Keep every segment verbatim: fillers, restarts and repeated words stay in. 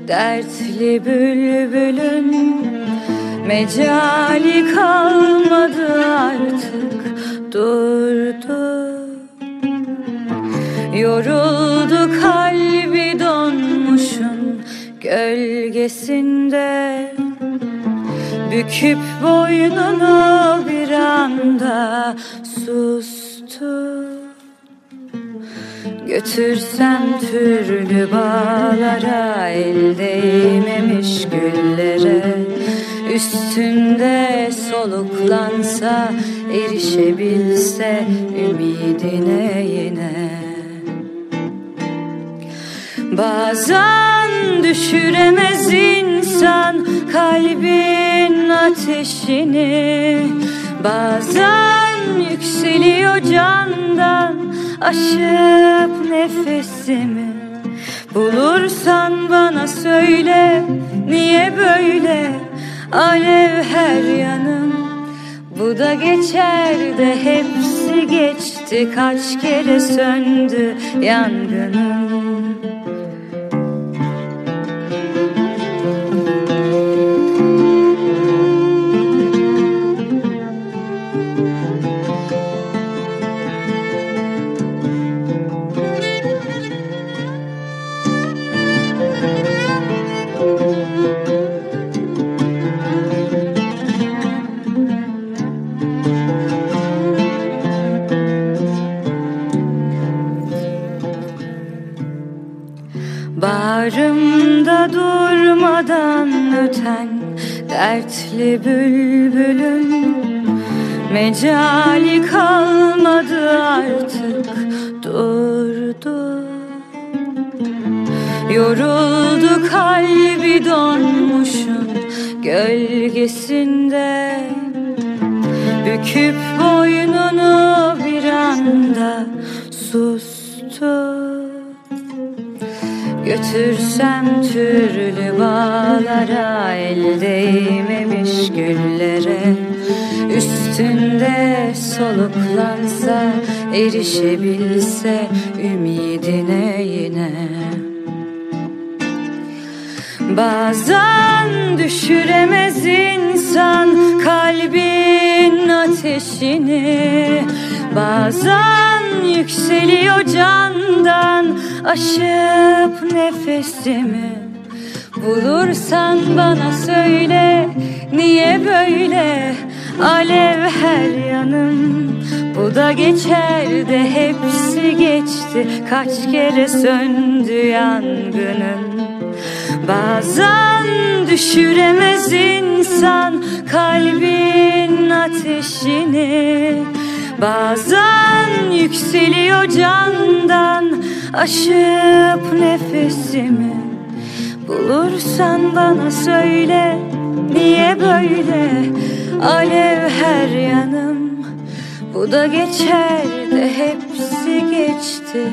dertli bülbülün mecali kalmadı artık, durdu. Yoruldu kalbi donmuşun gölgesinde, büküp boynunu bir anda sustu. Götürsem türlü bağlara, el değmemiş güllere, üstünde soluklansa, erişebilse ümidine yine. Bazen düşüremez insan kalbin ateşini, bazen yükseliyor candan aşıp nefesimi. Bulursan bana söyle, niye böyle alev her yanım? Bu da geçer de hepsi geçti, kaç kere söndü yangınım. Bağrımda durmadan öten dertli bülbülün mecali kalmadı artık, durdu. Yoruldu kalbi donmuşun gölgesinde, büküp boynunu bir anda sustu. Götürsem türlü bağlara, el değmemiş güllere, üstünde soluklansa, erişebilse ümidine yine. Bazen düşüremez insan kalbin ateşini, bazen yükseliyor candan aşıp nefesimi. Bulursan bana söyle, niye böyle alev her yanım? Bu da geçer de hepsi geçti, kaç kere söndü yangının. Bazen düşüremez insan kalbin ateşini, bazen yükseliyor candan aşıp nefesimi. Bulursan bana söyle, niye böyle alev her yanım? Bu da geçer de hepsi geçti.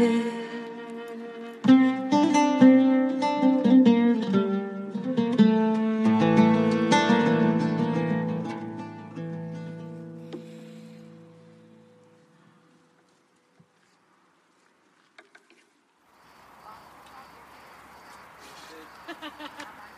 Ha ha ha.